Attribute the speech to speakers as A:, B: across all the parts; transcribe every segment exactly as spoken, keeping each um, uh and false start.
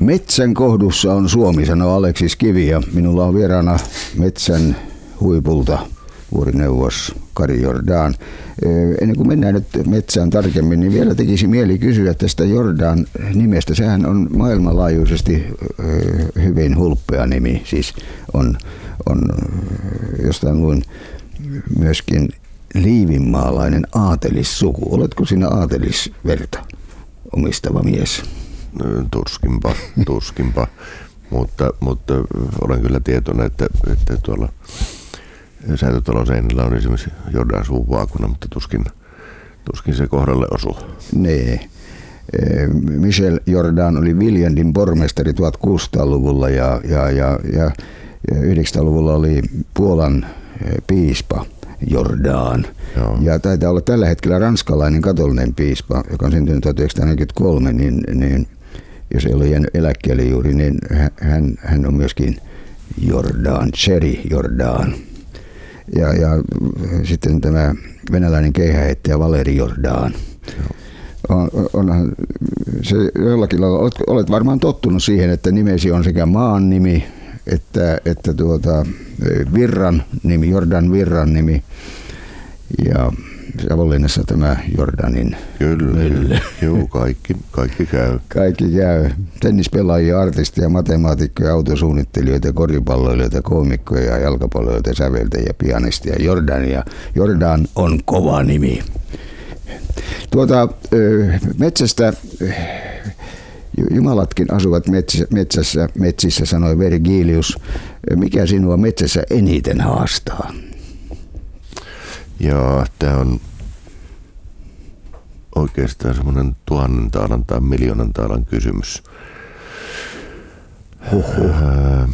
A: Metsän kohdussa on Suomi, sanoo Aleksis Kivi, ja minulla on vieraana metsän huipulta vuorineuvos Kari Jordan. Ennen kuin mennään nyt metsään tarkemmin, niin vielä tekisi mieli kysyä tästä Jordan nimestä. Sehän on maailmanlaajuisesti hyvin hulppea nimi. Siis on, on jostain luin myöskin liivinmaalainen aatelissuku. Oletko sinä aatelisverta omistava mies?
B: Tuskinpa, tuskinpa. mutta, mutta olen kyllä tietoinen, että, että tuolla Säätötalon seinillä on esimerkiksi Jordan suvun vaakuna, mutta tuskin, tuskin se kohdalle osuu.
A: Niin. Michel Jordan oli Viljandin pormestari tuhatkuusisataaluvulla ja, ja, ja, ja yhdeksänsataaluvulla oli Puolan piispa Jordan. Joo. Ja taitaa olla tällä hetkellä ranskalainen katolinen piispa, joka on syntynyt tuhatyhdeksänsataaneljäkymmentäkolme, niin, niin jos ei ole jäänyt eläkkeelle juuri, niin hän, hän on myöskin Jordan, Cherry Jordan. Ja, ja sitten tämä venäläinen keihäheittäjä Valeri Jordan. On, onhan se jollakin lailla, olet, olet varmaan tottunut siihen, että nimesi on sekä maan nimi että, että tuota, virran nimi, Jordan virran nimi. Ja Savonlinnassa tämä Jordanin
B: Kyllä, joo, kaikki, kaikki käy.
A: Kaikki käy. Tennispelaajia, artisteja, matemaatikkoja, autosuunnittelijoita, koripalloilijoita, koomikkoja, jalkapalloilijoita, säveltäjiä, pianistia. Jordan, ja Jordan on kova nimi. Tuota, metsästä, jumalatkin asuvat metsässä, metsissä, sanoi Vergilius. Mikä sinua metsässä eniten haastaa?
B: Joo, tämä on oikeastaan semmoinen tuhannen taalan tai miljoonan taalan kysymys. Äh,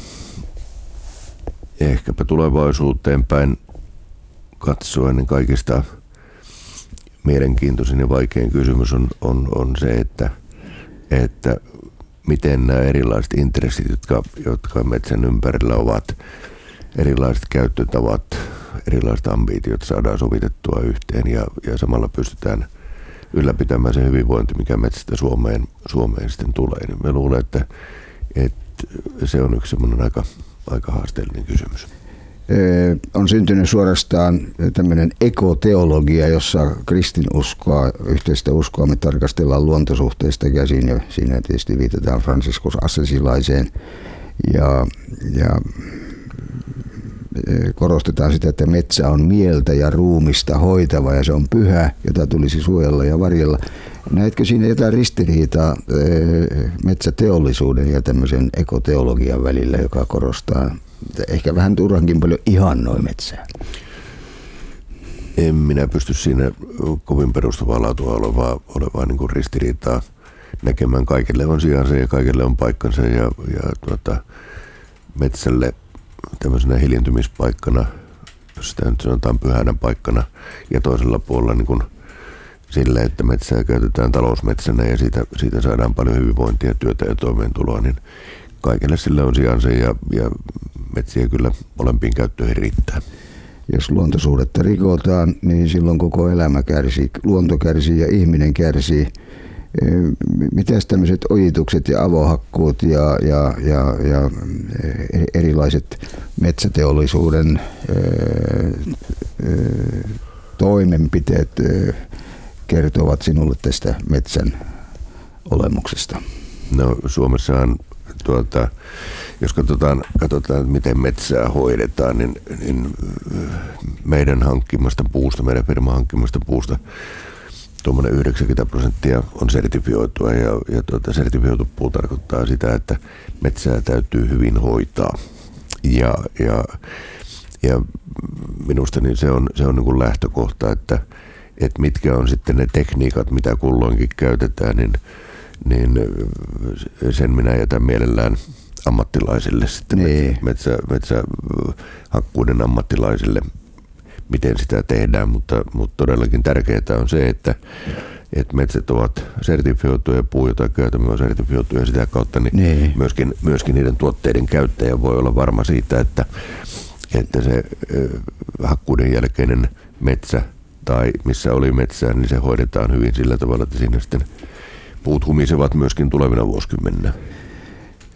B: ehkäpä tulevaisuuteen päin katsoen niin kaikista mielenkiintoisin ja vaikein kysymys on, on, on se, että, että miten nämä erilaiset intressit, jotka, jotka metsän ympärillä ovat, erilaiset käyttötavat, erilaiset ambitiot saadaan sovitettua yhteen ja, ja samalla pystytään ylläpitämään se hyvinvointi, mikä metsästä Suomeen, Suomeen sitten tulee. Niin mä luulen, että, että se on yksi semmoinen aika, aika haasteellinen kysymys.
A: Ee, on syntynyt suorastaan tämmöinen ekoteologia, jossa kristinuskoa, yhteistä uskoa me tarkastellaan luontosuhteista käsin, ja siinä tietysti viitataan Franciscus Assisilaiseen ja, ja korostetaan sitä, että metsä on mieltä ja ruumista hoitava ja se on pyhä, jota tulisi suojella ja varjella. Näetkö siinä jotain ristiriitaa metsäteollisuuden ja tämmöisen ekoteologian välillä, joka korostaa ehkä vähän turhankin paljon ihannoi metsää?
B: En minä pysty siinä kovin perustavaa laatua olevaa, olevaa niin kuin ristiriitaa näkemään. Kaikille on sijansa ja kaikille on paikkansa ja, ja tuota, metsälle tämmöisenä hiljentymispaikkana, jos sitä nyt sanotaan pyhänä paikkana, ja toisella puolella niin kuin sille, että metsää käytetään talousmetsänä ja siitä, siitä saadaan paljon hyvinvointia, työtä ja toimeentuloa, niin kaikille sille on sijansa ja, ja metsiä kyllä molempiin käyttöihin riittää.
A: Jos luontosuhdetta rikotaan, niin silloin koko elämä kärsii, luonto kärsii ja ihminen kärsii. Mitäs tämmöiset ojitukset ja avohakkuut ja, ja, ja, ja erilaiset metsäteollisuuden ää, toimenpiteet ää, kertovat sinulle tästä metsän olemuksesta?
B: No Suomessahan, tuota, jos katsotaan, katsotaan, miten metsää hoidetaan, niin, niin meidän hankkimasta puusta, meidän firman hankkimasta puusta tuommoinen yhdeksänkymmentä prosenttia on sertifioitua ja, ja tuota, sertifioitu puu tarkoittaa sitä, että metsää täytyy hyvin hoitaa. Ja, ja, ja minusta niin se on, se on niin kuin lähtökohta, että, että mitkä on sitten ne tekniikat, mitä kulloinkin käytetään, niin, niin sen minä jätän mielellään ammattilaisille, sitten niin. metsä, metsähakkuuden ammattilaisille, miten sitä tehdään, mutta, mutta todellakin tärkeää on se, että, että metsät ovat sertifioituja ja puu, jota käytämme on sertifioituja ja sitä kautta niin niin. Myöskin, myöskin niiden tuotteiden käyttäjä voi olla varma siitä, että, että se hakkuuden jälkeinen metsä tai missä oli metsää, niin se hoidetaan hyvin sillä tavalla, että siinä sitten puut humisevat myöskin tulevina vuosikymmeninä.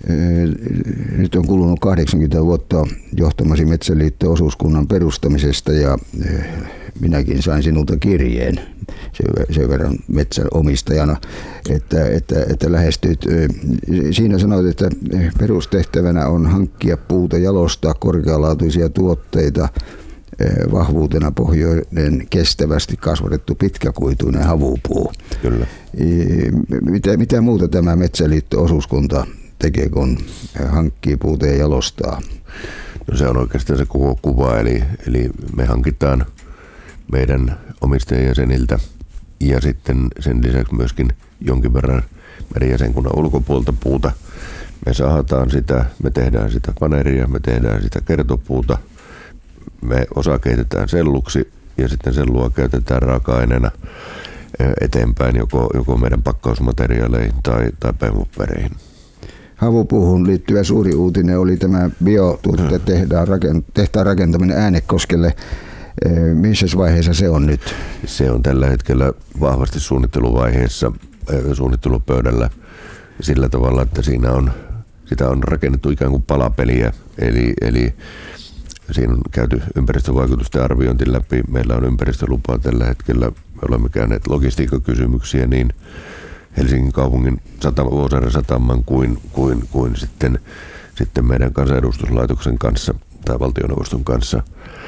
A: Nyt on kulunut kahdeksankymmentä vuotta johtamasi Metsäliitto-osuuskunnan perustamisesta ja minäkin sain sinulta kirjeen sen verran metsänomistajana, että, että, että lähestyt. Siinä sanoit, että perustehtävänä on hankkia puuta, jalostaa korkealaatuisia tuotteita, vahvuutena pohjoinen kestävästi kasvatettu pitkäkuituinen havupuu.
B: Kyllä.
A: Mitä, mitä muuta tämä Metsäliitto-osuuskunta tekee, kun hankkii puuta ja jalostaa?
B: No se on oikeastaan se koko kuva, eli, eli me hankitaan meidän omistajien jäseniltä ja sitten sen lisäksi myöskin jonkin verran meidän jäsenkunnan ulkopuolta puuta. Me sahataan sitä, me tehdään sitä paneria, me tehdään sitä kertopuuta, me osa keitetään selluksi ja sitten sellua käytetään raaka-aineena eteenpäin joko, joko meidän pakkausmateriaaleihin tai, tai pehmopäreihin.
A: Havupuuhun liittyvä suuri uutinen oli tämä biotuotetehtaan rakentaminen Äänekoskelle. Missä vaiheessa se on nyt?
B: Se on tällä hetkellä vahvasti suunnitteluvaiheessa, suunnittelupöydällä sillä tavalla, että siinä on, sitä on rakennettu ikään kuin palapeliä, eli, eli siinä on käyty ympäristövaikutusten arviointi läpi. Meillä on ympäristölupaa tällä hetkellä. Me olemme käyneet logistiikkakysymyksiä niin Helsingin kaupungin satama, Vuosaaren sataman kuin, kuin, kuin sitten, sitten meidän kansanedustuslaitoksen kanssa tai valtioneuvoston kanssa.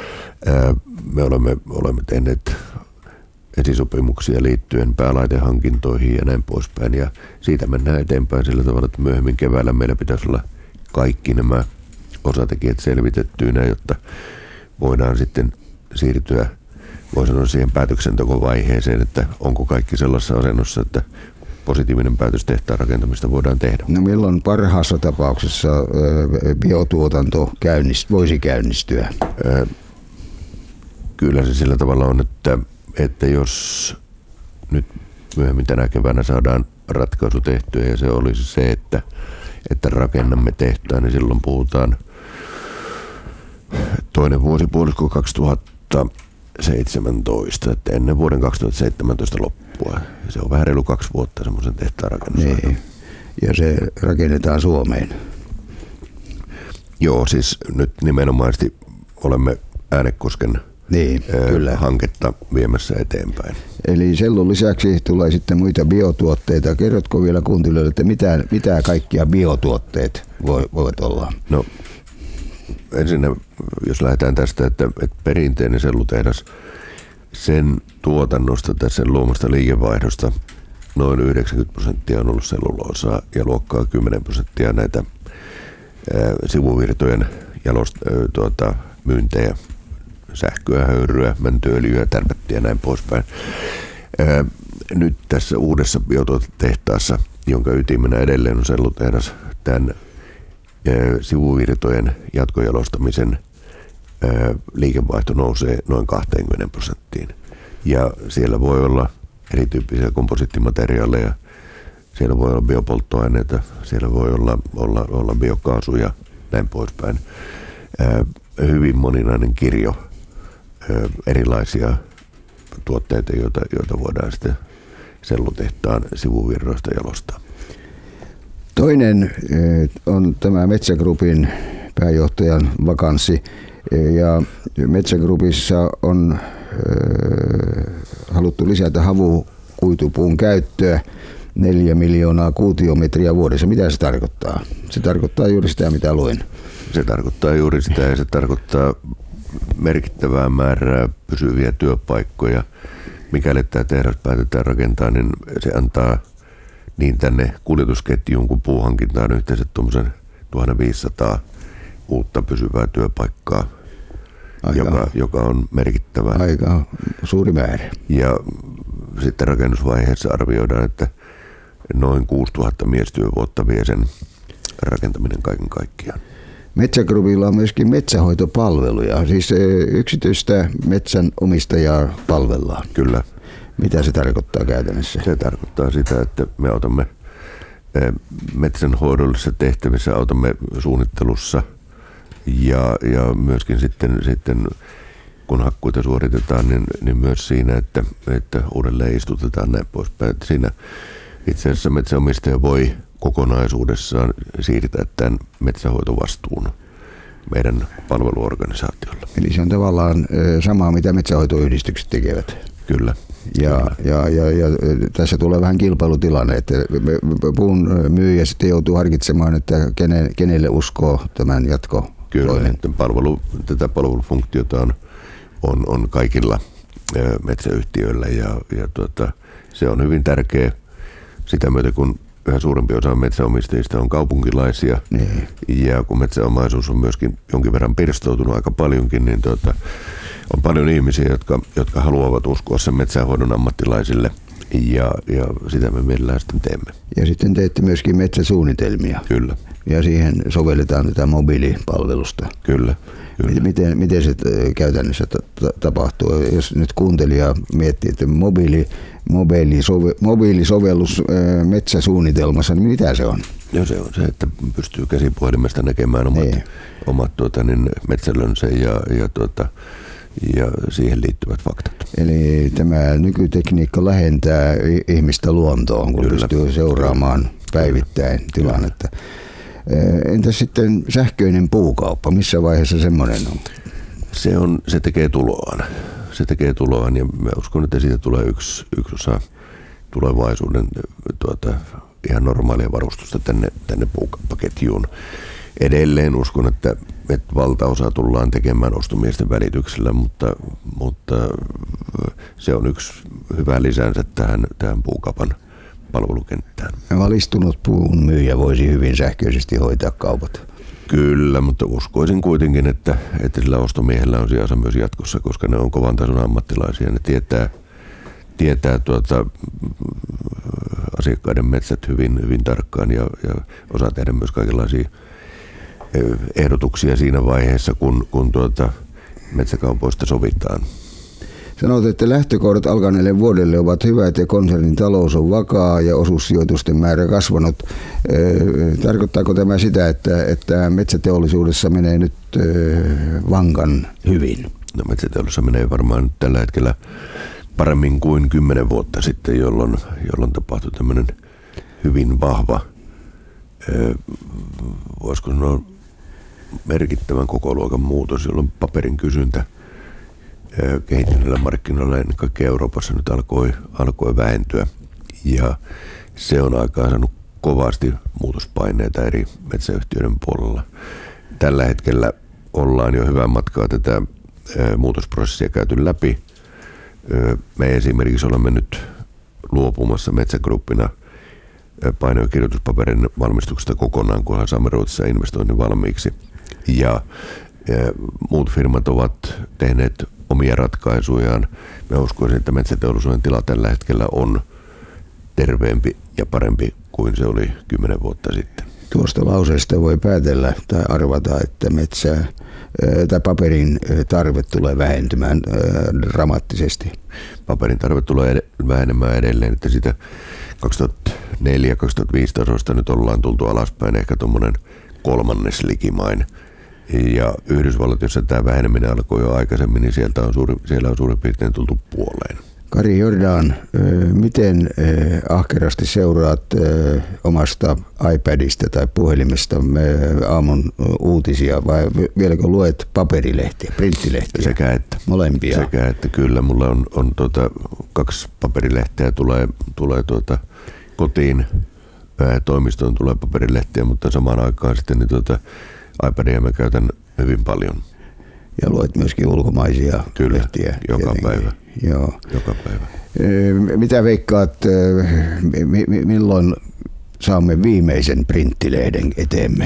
B: Me olemme, olemme tehneet esisopimuksia liittyen päälaitehankintoihin ja näin poispäin. Ja siitä mennään eteenpäin sillä tavalla, että myöhemmin keväällä meillä pitäisi olla kaikki nämä osatekijät selvitettyinä, jotta voidaan sitten siirtyä, voi sanoa siihen päätöksentekovaiheeseen, että onko kaikki sellaisessa asennossa, että positiivinen päätös tehtaan rakentamista voidaan tehdä.
A: No milloin parhaassa tapauksessa biotuotanto käynnist, voisi käynnistyä?
B: Kyllä se sillä tavalla on, että, että jos nyt myöhemmin tänä keväänä saadaan ratkaisu tehtyä ja se olisi se, että, että rakennamme tehtaan, niin silloin puhutaan toinen vuosipuolisko kaksituhattaseitsemäntoista, että ennen vuoden kaksituhattaseitsemäntoista loppua. Se on vähän reilu kaksi vuotta semmoisen tehtaan rakennusaika.
A: Niin. Ja se rakennetaan Suomeen.
B: Joo, siis nyt nimenomaisesti olemme Äänekosken
A: niin, kyllä.
B: hanketta viemässä eteenpäin.
A: Eli sellun lisäksi tulee sitten muita biotuotteita. Kerrotko vielä kuuntelijoille, että mitä, mitä kaikkia biotuotteet voivat olla?
B: No ensin, jos lähdetään tästä, että, että perinteinen sellutehdas, sen tuotannosta tai sen luomasta liikevaihdosta noin yhdeksänkymmentä prosenttia on ollut selluloosaa ja luokkaa kymmenen prosenttia näitä ää, sivuvirtojen jalost, ää, tuota, myyntejä, sähköä, höyryä, mäntyöljyä, tärpättiä ja näin poispäin. Ää, nyt tässä uudessa biotuotetehtaassa, jonka ytimenä edelleen on sellutehdas, tämän ää, sivuvirtojen jatkojalostamisen ää, liikevaihto nousee noin kaksikymmentä prosenttiin. Ja siellä voi olla erityyppisiä komposiittimateriaaleja, siellä voi olla biopolttoaineita, siellä voi olla, olla, olla biokaasuja, näin poispäin. Ää, hyvin moninainen kirjo ää, erilaisia tuotteita, joita, joita voidaan sitten sellutehtaan sivuvirroista jalostaa.
A: Toinen on tämä Metsä Groupin pääjohtajan vakanssi, ja Metsä Groupissa on haluttu lisätä havukuitupuun käyttöä neljä miljoonaa kuutiometriä vuodessa. Mitä se tarkoittaa? Se tarkoittaa juuri sitä, mitä luin.
B: Se tarkoittaa juuri sitä ja se tarkoittaa merkittävää määrää pysyviä työpaikkoja. Mikäli tämä tehdas päätetään rakentaa, niin se antaa niin tänne kuljetusketjuun kuin puuhankintaan yhteensä tuommoisen tuhatviisisataa uutta pysyvää työpaikkaa, joka, joka on merkittävä.
A: Aika suuri määrä.
B: Ja sitten rakennusvaiheessa arvioidaan, että noin kuusituhatta miestyövuotta vie sen rakentaminen kaiken kaikkiaan.
A: Metsä Groupilla on myöskin metsähoitopalveluja, siis yksityistä metsänomistajaa palvellaan.
B: Kyllä.
A: Mitä se tarkoittaa käytännössä?
B: Se tarkoittaa sitä, että me autamme metsänhoidollisissa tehtävissä, autamme suunnittelussa ja, ja myöskin sitten, sitten kun hakkuita suoritetaan, niin, niin myös siinä, että, että uudelleen istutetaan näin poispäin. Että siinä itse asiassa metsänomistaja voi, kokonaisuudessaan siirtää tämän metsähoitovastuun meidän palveluorganisaatiolle.
A: Eli se on tavallaan samaa, mitä metsänhoitoyhdistykset tekevät.
B: Kyllä.
A: Ja, ja, ja, ja tässä tulee vähän kilpailutilanne, että puun myyjä sitten joutuu harkitsemaan, että kenen, kenelle uskoo tämän jatko.
B: Kyllä, että palvelu, tätä palvelufunktiota on, on, on kaikilla metsäyhtiöillä ja, ja tuota, se on hyvin tärkeä sitä myötä, kun yhä suurempi osa metsäomistajista on kaupunkilaisia niin. Ja kun metsäomaisuus on myöskin jonkin verran pirstoutunut aika paljonkin, niin tuota, on paljon ihmisiä, jotka, jotka haluavat uskoa sen metsänhoidon ammattilaisille ja, ja sitä me mielellään sitten teemme. Ja
A: sitten teette myöskin metsäsuunnitelmia.
B: Kyllä.
A: Ja siihen sovelletaan tätä mobiilipalvelusta.
B: Kyllä. Kyllä.
A: Miten, miten se käytännössä tapahtuu? Jos nyt kuuntelija miettii, että mobiili, mobiilisove, mobiilisovellus metsäsuunnitelmassa, niin mitä se on?
B: No se on se, että pystyy käsipuhelimesta näkemään omat, omat tuota, niin metsälönsä ja, ja, tuota, ja siihen liittyvät faktat.
A: Eli tämä nykytekniikka lähentää ihmistä luontoon, kun Kyllä. pystyy seuraamaan Kyllä. päivittäin Kyllä. tilannetta. Entä sitten sähköinen puukauppa? Missä vaiheessa semmoinen on?
B: Se, on, se tekee tuloaan. Se tekee tuloaan ja mä uskon, että siitä tulee yksi, yksi osa tulevaisuuden tuota, ihan normaalia varustusta tänne, tänne puukauppaketjuun. Edelleen uskon, että, että valtaosa tullaan tekemään ostomiesten välityksellä, mutta, mutta se on yksi hyvä lisänsä tähän, tähän puukaupan palvelukenttään.
A: Valistunut puun myyjä voisi hyvin sähköisesti hoitaa kaupat.
B: Kyllä, mutta uskoisin kuitenkin, että, että sillä ostomiehellä on sijansa myös jatkossa, koska ne on kovan tason ammattilaisia. Ne tietää, tietää tuota, asiakkaiden metsät hyvin, hyvin tarkkaan ja, ja osaa tehdä myös kaikenlaisia ehdotuksia siinä vaiheessa, kun, kun tuota, metsäkaupoista sovitaan.
A: Sanoit, että lähtökohdat alkaneelle vuodelle ovat hyvät ja konsernin talous on vakaa ja osuussijoitusten määrä kasvanut. Tarkoittaako tämä sitä, että, että metsäteollisuudessa menee nyt vankan hyvin?
B: No, metsäteollisuudessa menee varmaan tällä hetkellä paremmin kuin kymmenen vuotta sitten, jolloin, jolloin tapahtui tämmöinen hyvin vahva, voisiko sanoa merkittävän kokoluokan muutos, jolloin paperin kysyntä kehittyneillä markkinoilla ennen kaikkea Euroopassa nyt alkoi, alkoi vähentyä ja se on aikaan saanut kovasti muutospaineita eri metsäyhtiöiden puolella. Tällä hetkellä ollaan jo hyvän matkaa tätä muutosprosessia käyty läpi. Me esimerkiksi olemme nyt luopumassa Metsägruppina paino- ja kirjoituspaperin valmistuksesta kokonaan, kunhan saamme Ruotsissa investoinnin valmiiksi. Ja muut firmat ovat tehneet omia ratkaisujaan. Mä uskoisin, että metsäteollisuuden tila tällä hetkellä on terveempi ja parempi kuin se oli kymmenen vuotta sitten.
A: Tuosta lauseesta voi päätellä tai arvata, että metsää tai paperin tarve tulee vähentymään dramaattisesti.
B: Paperin tarve tulee vähenemään edelleen, että sitä kaksituhattaneljä kaksituhattaviisi tasosta nyt ollaan tultu alaspäin ehkä tuommoinen kolmannes likimain. Ja Yhdysvallat, jossa tämä väheneminen alkoi jo aikaisemmin, niin sieltä on suuri, siellä on suurin piirtein tultu puoleen.
A: Kari Jordan, miten ahkerasti seuraat omasta iPadista tai puhelimesta aamun uutisia vai vieläkö luet paperilehtiä, printtilehtiä?
B: Sekä että.
A: Molempia?
B: Sekä että, kyllä. Mulla on, on tuota, kaksi paperilehteä tulee, tulee tuota, kotiin, toimistoon tulee paperilehtiä, mutta samaan aikaan sitten niin tuota, iPadia mä käytän hyvin paljon.
A: Ja luet myöskin ulkomaisia
B: Kyllä,
A: lehtiä.
B: joka tietenkin. päivä.
A: Joo.
B: Joka päivä.
A: Mitä veikkaat, milloin saamme viimeisen printtilehden eteemme?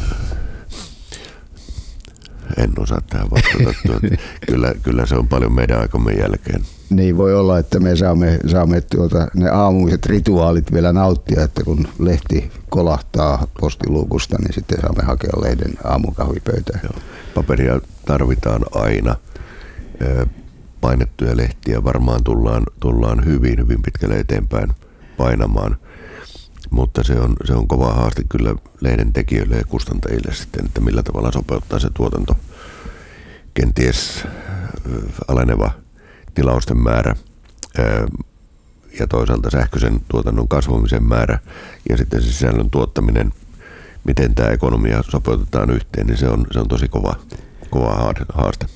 B: En osaa tähän vastata. kyllä, kyllä se on paljon meidän aikamme jälkeen.
A: Niin voi olla, että me saamme, saamme tuota, ne aamuiset rituaalit vielä nauttia, että kun lehti kolahtaa postiluukusta, niin sitten saamme hakea lehden aamukahvipöytään.
B: Joo. Paperia tarvitaan aina. Painettuja lehtiä varmaan tullaan, tullaan hyvin, hyvin pitkälle eteenpäin painamaan, mutta se on, se on kova haaste kyllä lehden tekijöille ja kustantajille sitten, että millä tavalla sopeuttaa se tuotanto. Kenties aleneva tilausten määrä ja toisaalta sähköisen tuotannon kasvamisen määrä ja sitten se sisällön tuottaminen, miten tämä ekonomia sopeutetaan yhteen, niin se on, se on tosi kova, kova haaste.